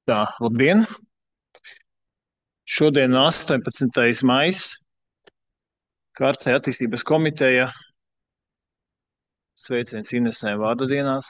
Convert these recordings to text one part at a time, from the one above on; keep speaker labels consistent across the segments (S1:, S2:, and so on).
S1: Tā, labdien! Šodien 18. maijs, kārtē attīstības komiteja, sveiciens Inesē vārda dienās.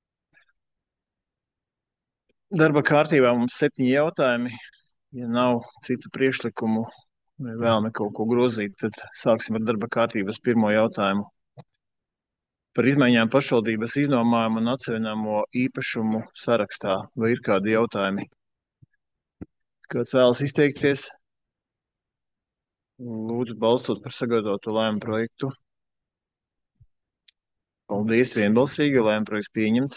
S1: Darba kārtībā mums 7 jautājumi. Ja nav citu priekšlikumu vai vēlame kaut ko grozīt, tad sāksim ar darba kārtības pirmo jautājumu. Par izmaiņām pašvaldības iznomājumu un atseviļamo īpašumu sarakstā. Vai ir kādi jautājumi? Kāds vēlas izteikties? Lūdzu, balstot par sagatavotu lēmumu projektu. Paldies, vienbalsīgi, lēmumu projekts pieņemts.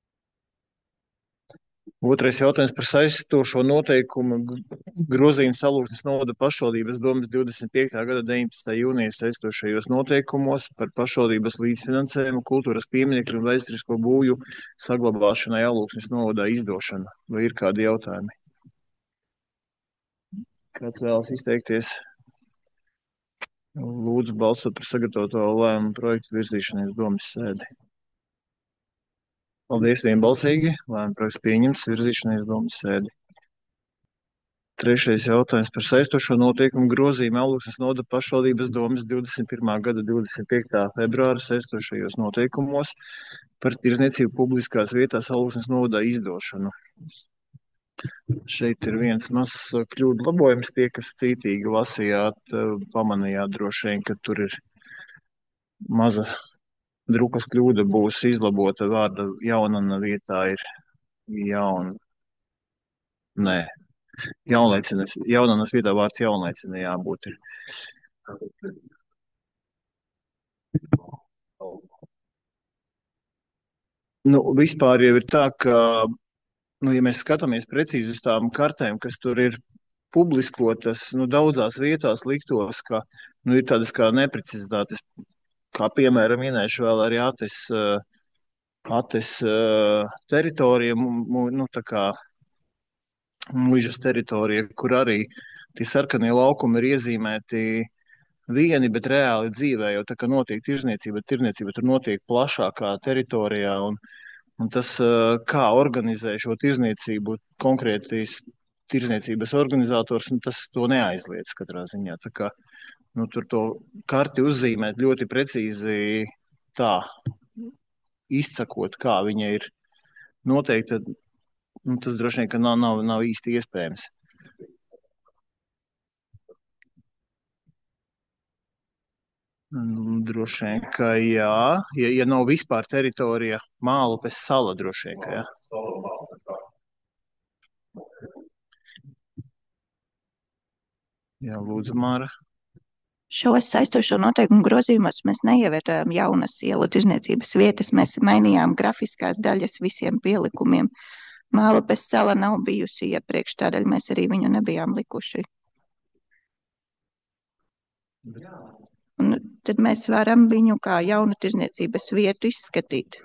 S1: Otrais jautājums par saistošo noteikumu grozījumu Salūksnes novada pašvaldības domes 25. gada 19. jūnija saistošajos noteikumos par pašvaldības līdzfinansējumu kultūras pieminekļu un vēsturisko būvju saglabāšanai Alūksnes novadā izdošanu. Vai ir kādi jautājumi? Kāds vēlas izteikties? Lūdzu, balsot par sagatavoto lēmumu projektu virzīšanai uz domes sēdi. Paldies, vienbalsīgi. Lēmumu projekts pieņemts, virzīšanai uz domes sēdi. Trešais jautājums par saistošo noteikumu grozījumu Alūksnes novada pašvaldības domes 21. gada 25. februāra saistošajos noteikumos par tirdzniecību publiskās vietās Alūksnes novadā izdošanu. Šeit ir viens mazs kļūdu labojums. Tie, kas cītīgi lasījāt, pamanījāt droši vien, ka tur ir maza drukas kļūda, būs izlabota vārda jaunana vietā ir jauna. Nē. Jaunanas vietā vārds jaunlaicene jābūt ir. Vispār jau ir tā, ka, ja mēs skatāmies precīzi uz tām kartēm, kas tur ir publiskotas, daudzās vietās liktos, ka, ir tādas kā neprecizitātes, kā piemēram minēšu vēl arī Ates teritorija, tā kā muižas teritorija, kur arī tie sarkanie laukumi ir iezīmēti vieni, bet reāli dzīvē jau tā kā notiek tirzniecība tur notiek plašākā teritorijā, un tas, kā organizē šo tirzniecību konkrētais tirzniecības organizators, tas to neaizliedz katrā ziņā. Tā kā, tur to karti uzzīmēt ļoti precīzi tā, izsakot, kā viņa ir noteikta, tas droši vien, ka nav īsti iespējams. Droši vien, ka jā. Ja nav vispār teritorija, Mālupes sala droši vien, ka jā. Jā, lūdzu, Māra.
S2: Šos saistošo noteikumu grozījumos mēs neievietojām jaunas ielu tirzniecības vietas, mēs mainījām grafiskās daļas visiem pielikumiem. Mālupes sala nav bijusi iepriekš, tādēļ mēs arī viņu nebijām likuši. Un tad mēs varam viņu kā jaunu tirzniecības vietu izskatīt.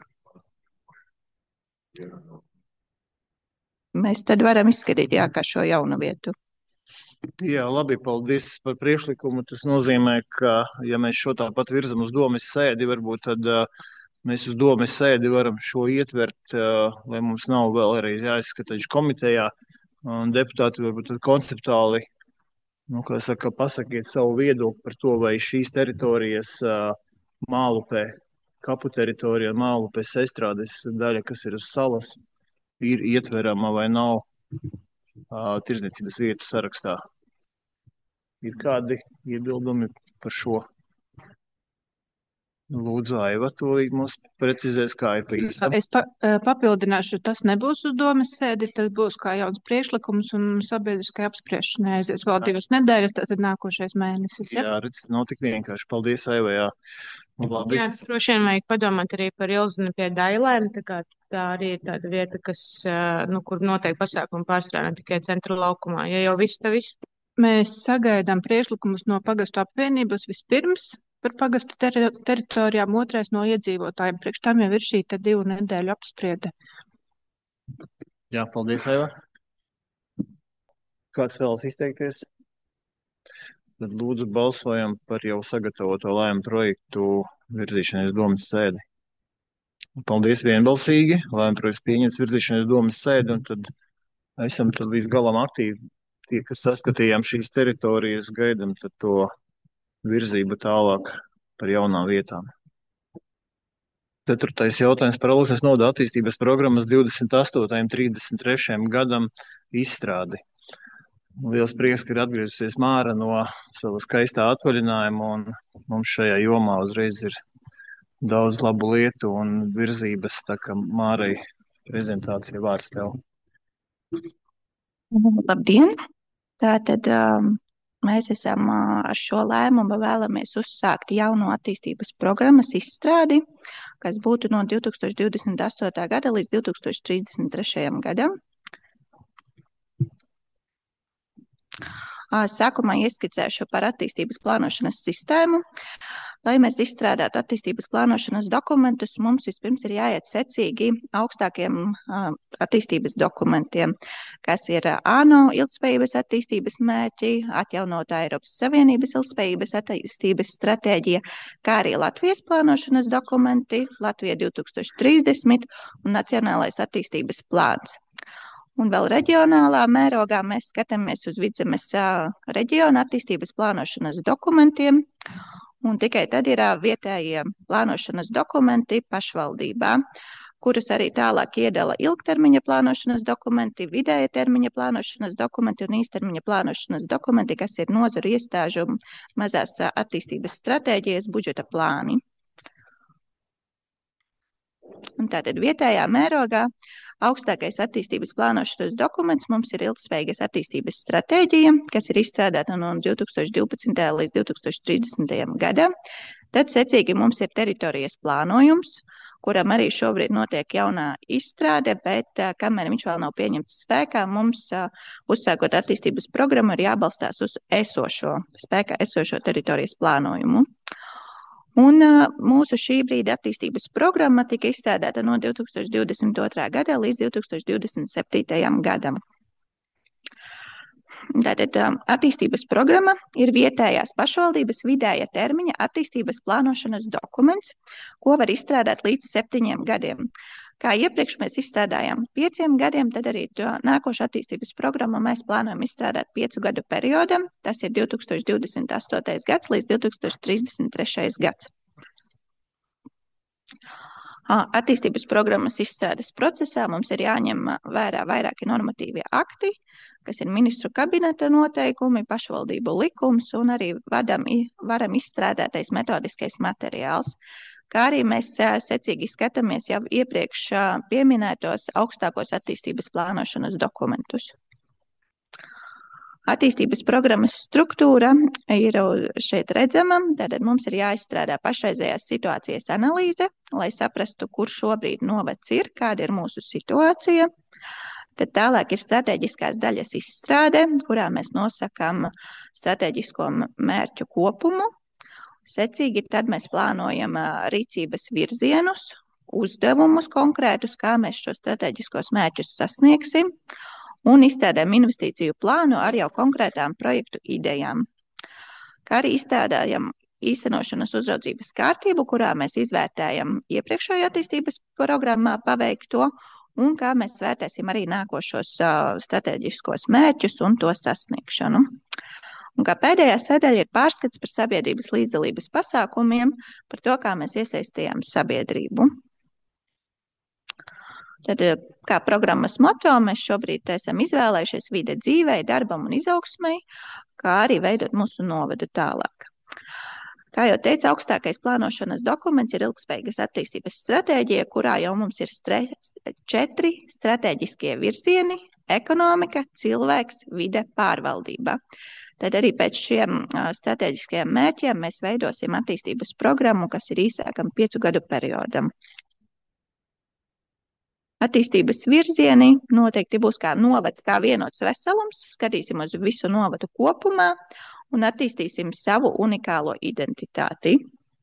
S2: Mēs tad varam izskatīt, jā, kā šo jaunu vietu.
S1: Jā, labi, paldies par priekšlikumu. Tas nozīmē, ka, ja mēs šo tāpat virzam uz domes sēdi, varbūt tad mēs uz domes sēdi varam šo ietvert, lai mums nav vēlreiz jāizskata komitejā. Deputāti varbūt konceptuāli, pasakiet savu viedokli par to, vai šīs teritorijas Mālupē, kapu teritorija, Mālupes estrādes daļa, kas ir uz salas, ir ietverama vai nav tirdzniecības vietu sarakstā. Ir kādi iebildumi par šo? Lūdzu, Aiva, to mums precizēs, kā ir pa īstam.
S3: Es papildināšu, tas nebūs uz domes sēdi, tas būs kā jauns priekšlikums un sabiedriskai apspriešanai aizies vēl 2 nedēļas, tātad nākošais mēnesis.
S1: Jā, redz, nav tik vienkārši. Paldies, Aiva, jā.
S4: Labi. Jā, droši vien vajag padomāt arī par Ilzini pie Dailēm, tā arī ir tāda vieta, kas, kur notiek pasākumu pārstrādā tikai centra laukumā. Ja jau visu.
S3: Mēs sagaidām priekšlikumus no pagastu apvienības vispirms par pagastu teritorijām, otrais no iedzīvotājiem. Priekš tam jau ir šī 2 nedēļu apspriede.
S1: Jā, paldies, Aiva. Kāds vēlas izteikties? Tad lūdzu balsojam par jau sagatavoto lēmumu projektu virzīšanai uz domes sēdi. Paldies vienbalsīgi. Lēmumu projekts pieņemts virzīšanai uz domes sēdi, un tad esam tad līdz galam aktīvi. Tie, kas saskatījām šīs teritorijas, gaidam tad to virzību tālāk par jaunām vietām. 4. jautājums par Aluses noda attīstības programmas 28. un 33. gadam izstrādi. Liels prieks, ka ir atgriezusies Māra no sava skaistā atvaļinājuma, un mums šajā jomā uzreiz ir daudz labu lietu un virzības, tā kā Mārai prezentācija vārds tev.
S2: Labdien! Tātad mēs esam ar šo lēmumu vēlamies uzsākt jauno attīstības programmas izstrādi, kas būtu no 2028. gada līdz 2033. gadam. Sākumā ieskicēšu par attīstības plānošanas sistēmu. Lai mēs izstrādātu attīstības plānošanas dokumentus, mums vispirms ir jāiet secīgi augstākiem attīstības dokumentiem, kas ir ANO ilgspējības attīstības mērķi, atjaunotā Eiropas Savienības ilgspējības attīstības stratēģija, kā arī Latvijas plānošanas dokumenti, Latvija 2030 un Nacionālais attīstības plāns. Un vēl reģionālā mērogā mēs skatāmies uz Vidzemes reģiona attīstības plānošanas dokumentiem, un tikai tad ir vietējie plānošanas dokumenti pašvaldībā, kurus arī tālāk iedala ilgtermiņa plānošanas dokumenti, vidēja termiņa plānošanas dokumenti un īstermiņa plānošanas dokumenti, kas ir nozaru iestāžu mazās attīstības stratēģijas budžeta plāni. Un tātad vietējā mērogā augstākais attīstības plānošanas dokuments mums ir ilgspējīgas attīstības stratēģija, kas ir izstrādāta no 2012. līdz 2030. gadam. Tad secīgi mums ir teritorijas plānojums, kuram arī šobrīd notiek jaunā izstrāde, bet kamēr viņš vēl nav pieņemts spēkā, mums uzsākot attīstības programmu ir jābalstās uz spēkā esošo teritorijas plānojumu. Un mūsu šī brīda attīstības programma tika izstrādāta no 2022. gada līdz 2027. gadam. Tātad attīstības programma ir vietējās pašvaldības vidēja termiņa attīstības plānošanas dokuments, ko var izstrādāt līdz 7 gadiem. Kā iepriekš mēs izstrādājām 5 gadiem, tad arī nākošu attīstības programmu mēs plānojam izstrādāt 5 gadu periodam. Tas ir 2028. gads līdz 2033. gads. Attīstības programmas izstrādes procesā mums ir jāņem vērā vairāki normatīvie akti, kas ir ministru kabineta noteikumi, pašvaldību likums un arī varam izstrādātais metodiskais materiāls. Kā arī mēs secīgi skatāmies jau iepriekš pieminētos augstākos attīstības plānošanas dokumentus. Attīstības programmas struktūra ir šeit redzama, tātad mums ir jāizstrādā pašreizējās situācijas analīze, lai saprastu, kur šobrīd novads ir, kāda ir mūsu situācija. Tad tālāk ir strateģiskās daļas izstrāde, kurā mēs nosakām strateģisko mērķu kopumu. Secīgi tad mēs plānojam rīcības virzienus, uzdevumus konkrētus, kā mēs šo strateģiskos mērķus sasniegsim, un izstrādājam investīciju plānu ar jau konkrētām projektu idejām. Kā arī izstrādājam īstenošanas uzraudzības kārtību, kurā mēs izvērtējam iepriekšējo attīstības programmā paveikto, un kā mēs vērtēsim arī nākošos strateģiskos mērķus un to sasniegšanu. Un kā pēdējā sadaļa ir pārskats par sabiedrības līdzdalības pasākumiem, par to, kā mēs iesaistījām sabiedrību. Tad, kā programmas moto, mēs šobrīd esam izvēlējušies vide dzīvei, darbam un izaugsmai, kā arī veidot mūsu novadu tālāk. Kā jau teicu, augstākais plānošanas dokuments ir ilgspējīgas attīstības stratēģija, kurā jau mums ir 4 stratēģiskie virzieni – ekonomika, cilvēks, vide, pārvaldība. Tad arī pēc šiem stratēģiskajiem mērķiem mēs veidosim attīstības programmu, kas ir īsākam 5 gadu periodam. Attīstības virzieni noteikti būs kā novads, kā vienots veselums, skatīsim uz visu novadu kopumā un attīstīsim savu unikālo identitāti.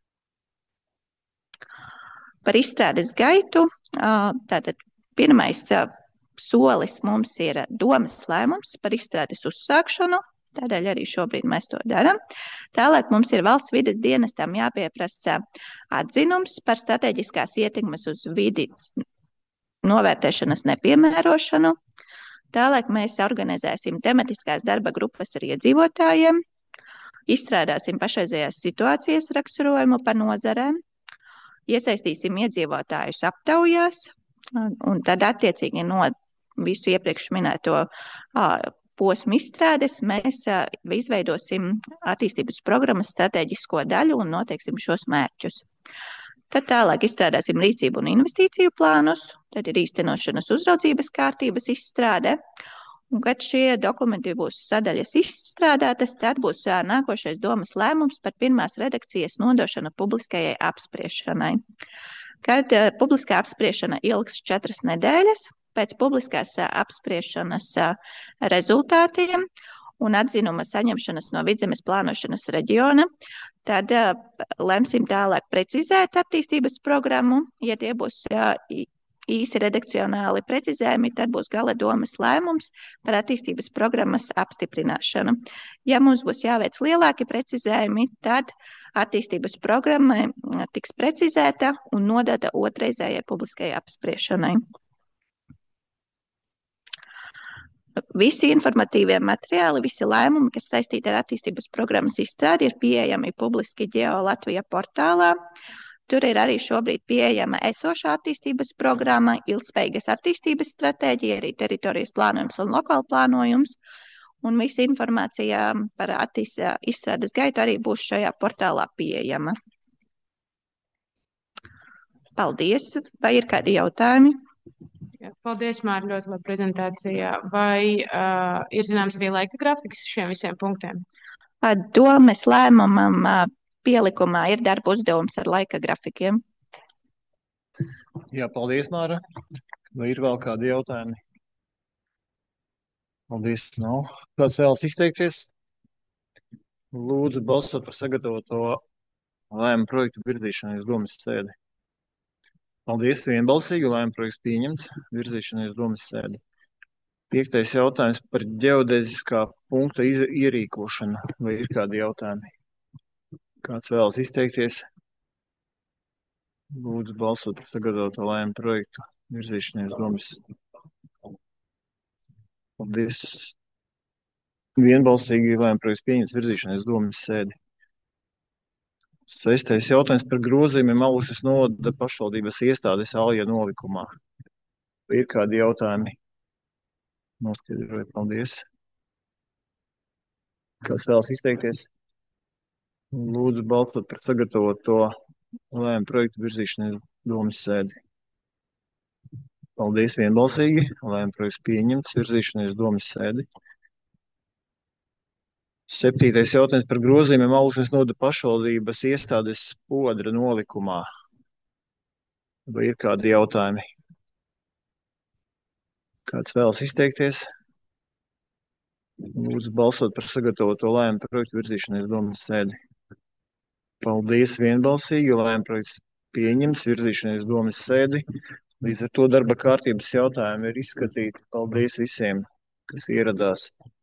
S2: Par izstrādes gaitu, tātad pirmais solis mums ir domes lēmums par izstrādes uzsākšanu, tādēļ arī šobrīd mēs to darām. Tālāk mums ir valsts vides dienestam jāpieprasa atzinums par strateģiskās ietekmes uz vidi novērtēšanas nepiemērošanu. Tālāk mēs organizēsim tematiskās darba grupas ar iedzīvotājiem, izstrādāsim pašreizējās situācijas raksturojumu pa nozarēm, iesaistīsim iedzīvotājus aptaujās, un tad attiecīgi no visu iepriekš minēto posmu izstrādes mēs izveidosim attīstības programmas strateģisko daļu un noteiksim šos mērķus. Tad tālāk izstrādāsim rīcību un investīciju plānus, tad ir īstenošanas uzraudzības kārtības izstrāde. Un kad šie dokumenti būs sadaļas izstrādātas, tad būs nākošais domas lēmums par pirmās redakcijas nodošanu publiskajai apspriešanai. Kad publiskā apspriešana ilgs 4 nedēļas, pēc publiskās apspriešanas rezultātiem un atzinuma saņemšanas no Vidzemes plānošanas reģiona, tad lemsim tālāk precizēt attīstības programmu. Ja tie būs īsi redakcionāli precizējumi, tad būs gala domas lēmums par attīstības programmas apstiprināšanu. Ja mums būs jāveic lielāki precizējumi, tad attīstības programma tiks precizēta un nodota otrreizējai publiskajai apspriešanai. Visi informatīvie materiāli, visi lēmumi, kas saistīti ar attīstības programmas izstrādi, ir pieejami publiski Geo Latvija portālā. Tur ir arī šobrīd pieejama esošā attīstības programma, ilgspējīgas attīstības stratēģija, arī teritorijas plānojums un lokāla plānojums. Un visa informācija par izstrādes gaitu arī būs šajā portālā pieejama. Paldies! Vai ir kādi jautājumi?
S4: Paldies, Māri, ļoti laba prezentācija. Vai ir zināms arī laika grafiks šiem visiem punktiem?
S2: Domes lēmumam pielikumā ir darba uzdevums ar laika grafikiem.
S1: Jā, paldies, Māra. Vai ir vēl kādi jautājumi? Paldies, nav. Kāds vēlas izteikties? Lūdzu, balsot par sagatavoto lēmumu projektu virzīšanai uz domas sēdi. Paldies, vienbalsīgi, lēmuma projekts pieņemts, virzīšanai uz domas sēdi. 5. jautājums par ģeodeziskā punkta ierīkošanu. Vai ir kādi jautājumi? Kāds vēlas izteikties? Lūdzu, balsot par sagatavoto lēmumu projektu virzīšanai uz domas. Paldies. Vienbalsīgi, lēmuma projekts pieņemts, virzīšanai uz domas sēdi. 6. jautājums par grozījumiem Alušas novada pašvaldības iestādes Alja nolikumā. Vai ir kādi jautājumi? Noskaidrojiet, paldies. Kāds vēlas izteikties? Lūdzu, balsot par sagatavoto lēmumu projektu virzīšanai uz domas sēdi. Paldies, vienbalsīgi. Lēmuma projekts pieņemts, virzīšanai uz domas sēdi. 7. jautājums par grozījumiem Alušas novada pašvaldības iestādes Podra nolikumā. Vai ir kādi jautājumi? Kāds vēlas izteikties? Lūdzu, balsot par sagatavoto lēmumu projektu virzīšanai uz domas sēdi. Paldies, vienbalsīgi. Lēmuma projekts pieņemts, virzīšanai uz domas sēdi. Līdz ar to darba kārtības jautājumi ir izskatīti. Paldies visiem, kas ieradās.